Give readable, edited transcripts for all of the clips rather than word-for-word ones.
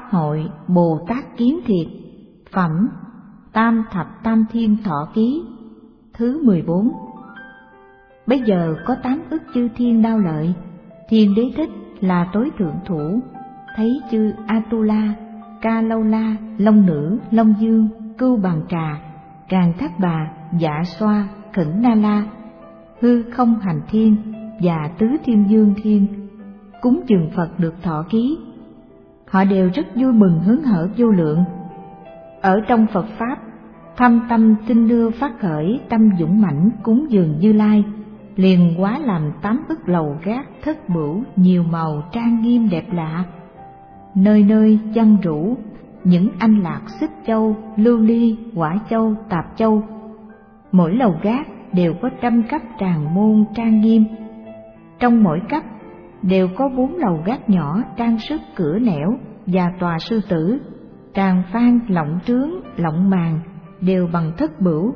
hội Bồ Tát Kiến Thiệt, phẩm Tam Thập Tam Thiên Thọ Ký, thứ 14. Bây giờ có 8 ức chư thiên đao lợi, Thiên Đế Thích là tối thượng thủ, thấy chư Atula, Ca Lâu La, Long Nữ, Long Dương, Cưu Bằng Trà, Càng Thác Bà, Dạ Xoa, Khẩn Na La, Hư Không Hành Thiên và Tứ Thiên Dương Thiên cúng dường Phật được thọ ký. Họ đều rất vui mừng hớn hở vô lượng. Ở trong Phật Pháp, thâm tâm tin đưa phát khởi tâm dũng mãnh cúng dường Như Lai, liền hóa làm 8 ức lầu gác thất bửu nhiều màu trang nghiêm đẹp lạ. Nơi nơi chăn rủ những anh lạc xích châu, lưu ly, quả châu, tạp châu. Mỗi lầu gác đều có 100 cấp tràng môn trang nghiêm. Trong mỗi cấp đều có 4 lầu gác nhỏ trang sức cửa nẻo và tòa sư tử, tràng phan, lọng trướng, lọng màn đều bằng thất bửu.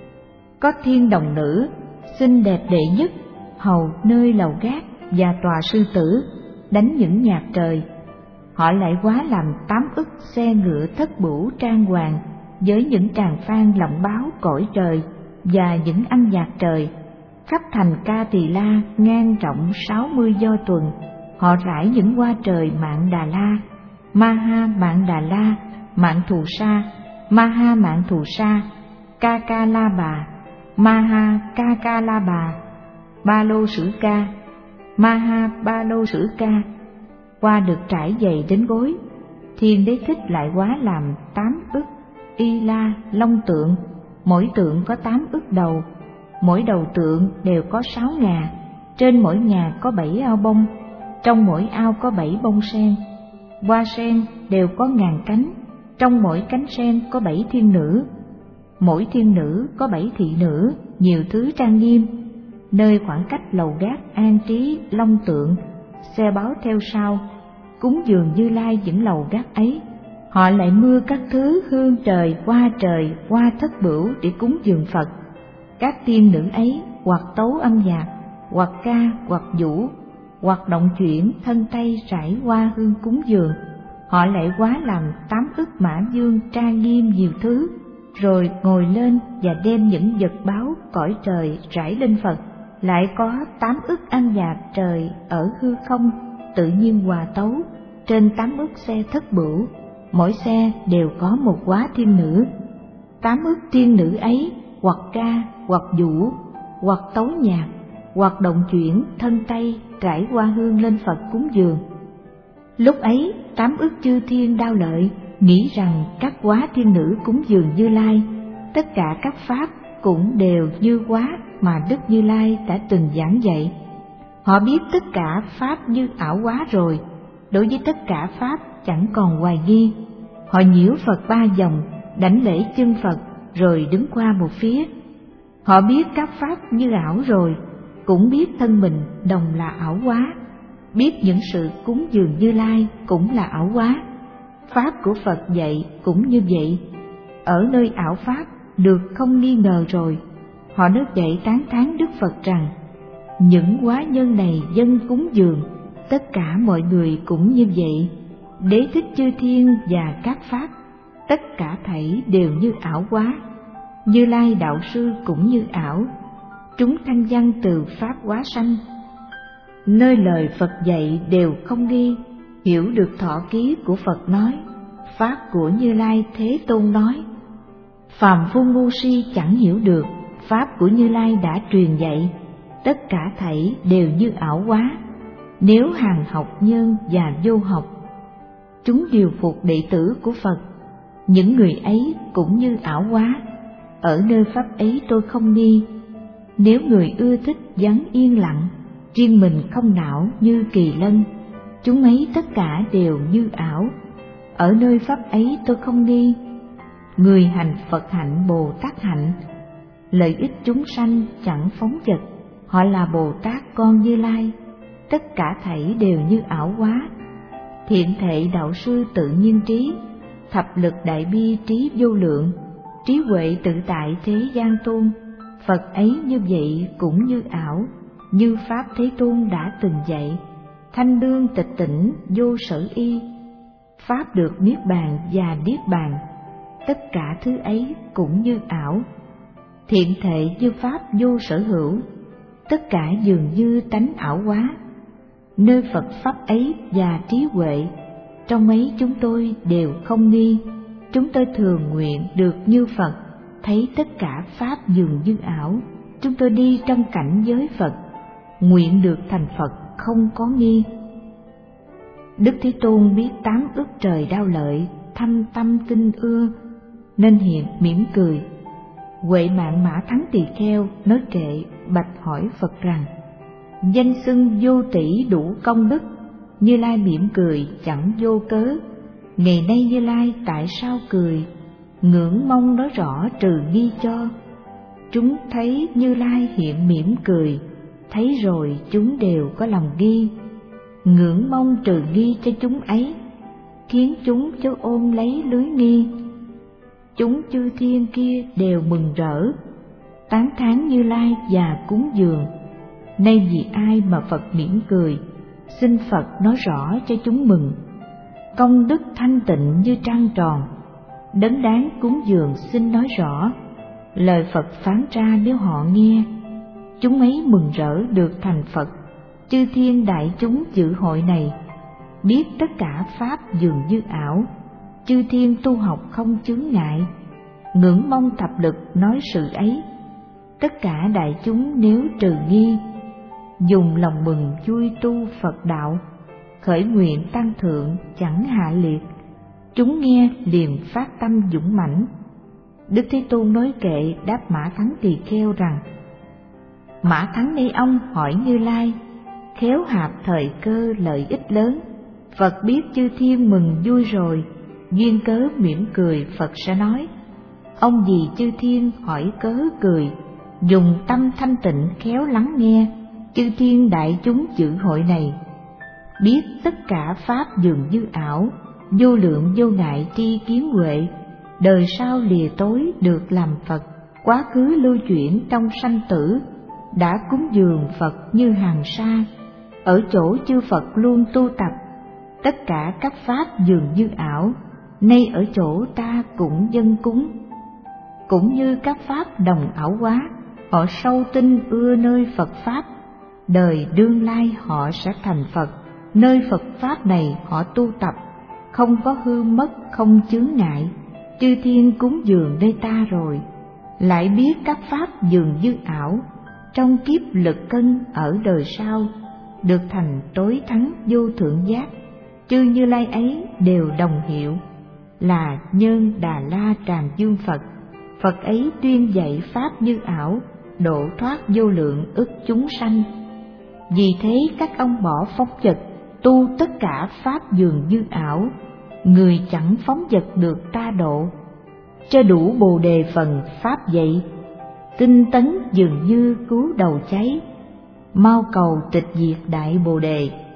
Có thiên đồng nữ xinh đẹp đệ nhất hầu nơi lầu gác và tòa sư tử, đánh những nhạc trời. Họ lại hóa làm 8 ức xe ngựa thất bửu trang hoàng với những tràng phan lọng báo cõi trời và những anh nhạc trời. Khắp thành Ca Tỳ La ngang rộng 60 do tuần, họ rải những hoa trời Mạn Đà La, Ma Ha Mạn Đà La, Mạn Thù Sa, Ma Ha Mạn Thù Sa, Ca Ca La Bà, Ma Ha Ca Ca La Bà, Ba Lô Sử Ca, Ma Ha Ba Lô Sử Ca, hoa được trải dày đến gối. Thiên Đế Thích lại hóa làm 8 ức Y La Long tượng, mỗi tượng có 8 ức đầu, mỗi đầu tượng đều có 6 ngà, trên mỗi ngà có 7 ao bông, trong mỗi ao có 7 bông sen. Hoa sen đều có ngàn cánh, trong mỗi cánh sen có 7 thiên nữ, mỗi thiên nữ có 7 thị nữ, nhiều thứ trang nghiêm. Nơi khoảng cách lầu gác an trí long tượng, xe báo theo sau, cúng dường Như Lai những lầu gác ấy. Họ lại mưa các thứ hương trời, hoa thất bửu để cúng dường Phật. Các tiên nữ ấy hoặc tấu âm nhạc, hoặc ca, hoặc vũ, hoặc động chuyển thân tay rải hoa hương cúng dường. Họ lại hóa làm 8 ức mã vương trang nghiêm nhiều thứ, rồi ngồi lên và đem những vật báu cõi trời rải lên Phật. Lại có 8 ức âm nhạc trời ở hư không tự nhiên hòa tấu trên 8 ức xe thất bửu, mỗi xe đều có một hóa thiên nữ. 8 ức thiên nữ ấy hoặc ca, hoặc vũ, hoặc tấu nhạc, hoặc động chuyển thân tay trải hoa hương lên Phật cúng dường. Lúc ấy 8 ức chư thiên đao lợi nghĩ rằng các hóa thiên nữ cúng dường Như Lai, tất cả các pháp cũng đều như hóa mà Đức Như Lai đã từng giảng dạy. Họ biết tất cả pháp như ảo hóa rồi, đối với tất cả pháp chẳng còn hoài nghi. Họ nhiễu Phật 3 vòng, đảnh lễ chân Phật rồi đứng qua một phía. Họ biết các pháp như ảo rồi, cũng biết thân mình đồng là ảo hóa, biết những sự cúng dường Như Lai cũng là ảo hóa. Pháp của Phật dạy cũng như vậy. Ở nơi ảo pháp được không nghi ngờ rồi, họ nói vậy tán thán Đức Phật rằng những hóa nhân này dâng cúng dường, tất cả mọi người cũng như vậy. Đế thích chư thiên và các pháp, tất cả thảy đều như ảo hóa. Như Lai đạo sư cũng như ảo, chúng thanh văn từ pháp hóa sanh. Nơi lời Phật dạy đều không nghi, hiểu được thọ ký của Phật nói, pháp của Như Lai Thế Tôn nói. Phàm phu ngu si chẳng hiểu được pháp của Như Lai đã truyền dạy, tất cả thảy đều như ảo hóa. Nếu hàng học nhân và vô học, chúng điều phục đệ tử của Phật, những người ấy cũng như ảo hóa. Ở nơi pháp ấy tôi không nghi. Nếu người ưa thích vắng yên lặng, riêng mình không não như kỳ lân, chúng ấy tất cả đều như ảo. Ở nơi pháp ấy tôi không nghi. Người hành Phật hạnh Bồ Tát hạnh, lợi ích chúng sanh chẳng phóng dật, họ là Bồ Tát con Như Lai, tất cả thảy đều như ảo hóa. Thiện thệ đạo sư tự nhiên trí, thập lực đại bi trí vô lượng, trí huệ tự tại thế gian tôn, Phật ấy như vậy cũng như ảo, như Pháp Thế Tôn đã từng dạy. Thanh đương tịch tỉnh vô sở y, pháp được niết bàn và niết bàn, tất cả thứ ấy cũng như ảo. Thiện thệ như pháp vô sở hữu, tất cả dường như tánh ảo quá. Nơi Phật pháp ấy và trí huệ, trong ấy chúng tôi đều không nghi. Chúng tôi thường nguyện được như Phật, thấy tất cả pháp dường như ảo. Chúng tôi đi trong cảnh giới Phật, nguyện được thành Phật không có nghi. Đức Thế Tôn biết 8 ức trời đao lợi, thâm tâm tinh ưa, nên hiện mỉm cười. Huệ mạng Mã Thắng Tỳ Kheo nói kệ bạch hỏi Phật rằng: danh xưng vô tỷ đủ công đức, Như Lai mỉm cười chẳng vô cớ. Ngày nay Như Lai tại sao cười, ngưỡng mong nói rõ trừ nghi cho. Chúng thấy Như Lai hiện mỉm cười, thấy rồi chúng đều có lòng nghi. Ngưỡng mong trừ nghi cho chúng ấy, khiến chúng chớ ôm lấy lưới nghi. Chúng chư thiên kia đều mừng rỡ, tán thán Như Lai và cúng dường. Nay vì ai mà Phật mỉm cười, xin Phật nói rõ cho chúng mừng. Công đức thanh tịnh như trăng tròn, đấng đáng cúng dường xin nói rõ. Lời Phật phán ra nếu họ nghe, chúng ấy mừng rỡ được thành Phật. Chư thiên đại chúng dự hội này, biết tất cả pháp dường như ảo. Chư thiên tu học không chướng ngại, ngưỡng mong thập lực nói sự ấy. Tất cả đại chúng nếu trừ nghi, dùng lòng mừng vui tu Phật đạo. Khởi nguyện tăng thượng chẳng hạ liệt, chúng nghe liền phát tâm dũng mãnh. Đức Thế Tôn nói kệ đáp Mã Thắng Tỳ Kheo rằng: Mã Thắng ni ông hỏi Như Lai, khéo hạp thời cơ lợi ích lớn. Phật biết chư thiên mừng vui rồi, duyên cớ mỉm cười Phật sẽ nói. Ông vì chư thiên hỏi cớ cười, dùng tâm thanh tịnh khéo lắng nghe. Chư thiên đại chúng dự hội này, biết tất cả pháp dường như ảo. Vô lượng vô ngại tri kiến huệ, đời sau lìa tối được làm Phật. Quá khứ lưu chuyển trong sanh tử, đã cúng dường Phật như hàng sa. Ở chỗ chư Phật luôn tu tập, tất cả các pháp dường như ảo. Nay ở chỗ ta cũng dâng cúng, cũng như các pháp đồng ảo quá. Họ sâu tin ưa nơi Phật pháp, đời đương lai họ sẽ thành Phật. Nơi Phật pháp này họ tu tập, không có hư mất không chướng ngại. Chư thiên cúng dường nơi ta rồi, lại biết các pháp dường như ảo. Trong kiếp lực cân ở đời sau, được thành tối thắng vô thượng giác. Chư Như Lai ấy đều đồng hiệu, là Nhân Đà La Tràng Dương Phật. Phật ấy tuyên dạy pháp như ảo, độ thoát vô lượng ức chúng sanh. Vì thế các ông bỏ phóng vật, tu tất cả pháp dường như ảo. Người chẳng phóng vật được ta độ, cho đủ bồ đề phần pháp dạy. Tinh tấn dường như cứu đầu cháy, mau cầu tịch diệt đại bồ đề.